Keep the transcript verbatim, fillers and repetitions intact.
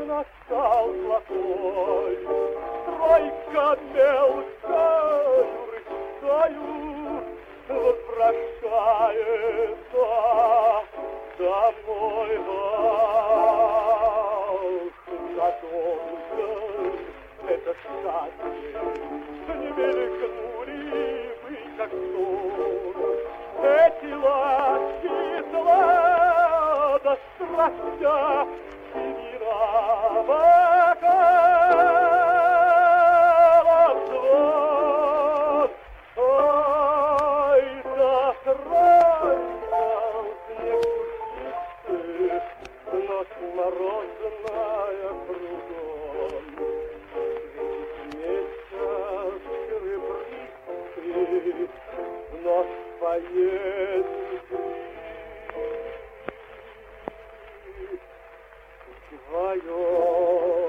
настал золотой, тройка мелкою рысцою возвращается домой. Ах, надолго это счастье не мелькнули вы, как сон. Эти ласки сладость страстя и вина бокала звон. Ой, закройся снег пушистый, ночь морозная кругом. Светит месяц серебристый, вновь поедет вдвоем.